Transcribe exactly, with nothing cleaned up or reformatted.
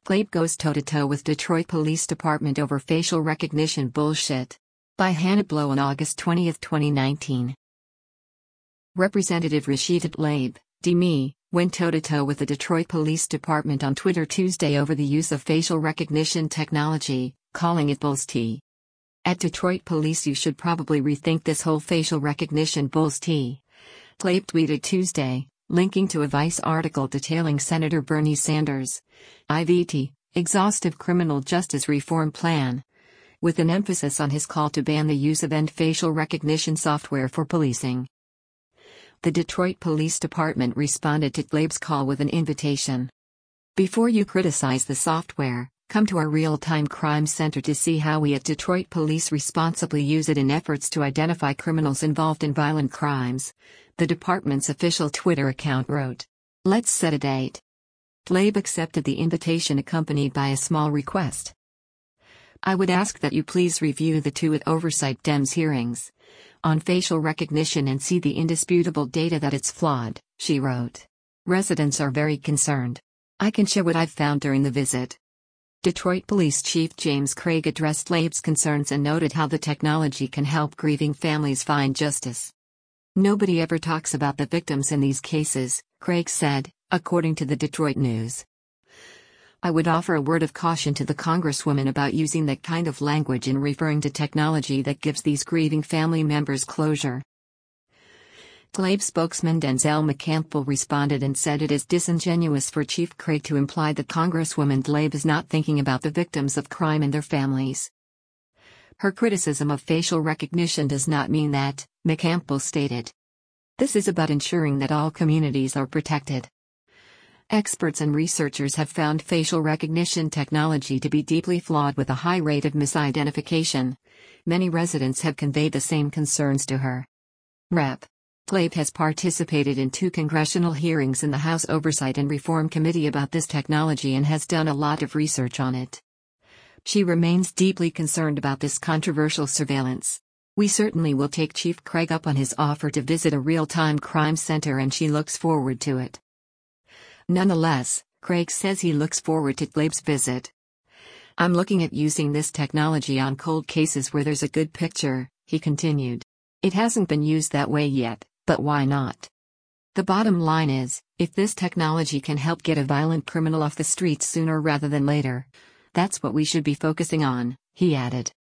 Tlaib goes toe-to-toe with Detroit Police Department over facial recognition bullshit. By Hannah Blow on August twentieth, twenty nineteen. Representative Rashida Tlaib, D M E, went toe-to-toe with the Detroit Police Department on Twitter Tuesday over the use of facial recognition technology, calling it bullshit. At Detroit Police, you should probably rethink this whole facial recognition bullshit. Tlaib tweeted Tuesday, linking to a Vice article detailing Senator Bernie Sanders' I V T, exhaustive criminal justice reform plan, with an emphasis on his call to ban the use of end facial recognition software for policing. The Detroit Police Department responded to Tlaib's call with an invitation. Before you criticize the software, come to our real-time crime center to see how we at Detroit Police responsibly use it in efforts to identify criminals involved in violent crimes, the department's official Twitter account wrote. Let's set a date. Tlaib accepted the invitation accompanied by a small request. I would ask that you please review the two at Oversight Dems hearings on facial recognition and see the indisputable data that it's flawed, she wrote. Residents are very concerned. I can share what I've found during the visit. Detroit Police Chief James Craig addressed Tlaib's concerns and noted how the technology can help grieving families find justice. Nobody ever talks about the victims in these cases, Craig said, according to the Detroit News. I would offer a word of caution to the Congresswoman about using that kind of language in referring to technology that gives these grieving family members closure. Tlaib spokesman Denzel McCampbell responded and said it is disingenuous for Chief Craig to imply that Congresswoman Tlaib is not thinking about the victims of crime and their families. Her criticism of facial recognition does not mean that, McCampbell stated. This is about ensuring that all communities are protected. Experts and researchers have found facial recognition technology to be deeply flawed with a high rate of misidentification. Many residents have conveyed the same concerns to her. Representative Tlaib has participated in two congressional hearings in the House Oversight and Reform Committee about this technology and has done a lot of research on it. She remains deeply concerned about this controversial surveillance. We certainly will take Chief Craig up on his offer to visit a real-time crime center, and she looks forward to it. Nonetheless, Craig says he looks forward to Tlaib's visit. I'm looking at using this technology on cold cases where there's a good picture, he continued. It hasn't been used that way yet, but why not? The bottom line is, if this technology can help get a violent criminal off the streets sooner rather than later, that's what we should be focusing on, he added.